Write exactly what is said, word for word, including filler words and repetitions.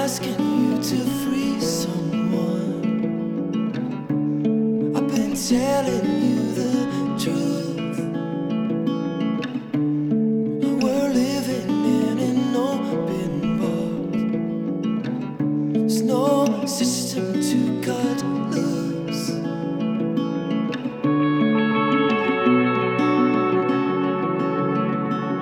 asking you to free someone. I've been telling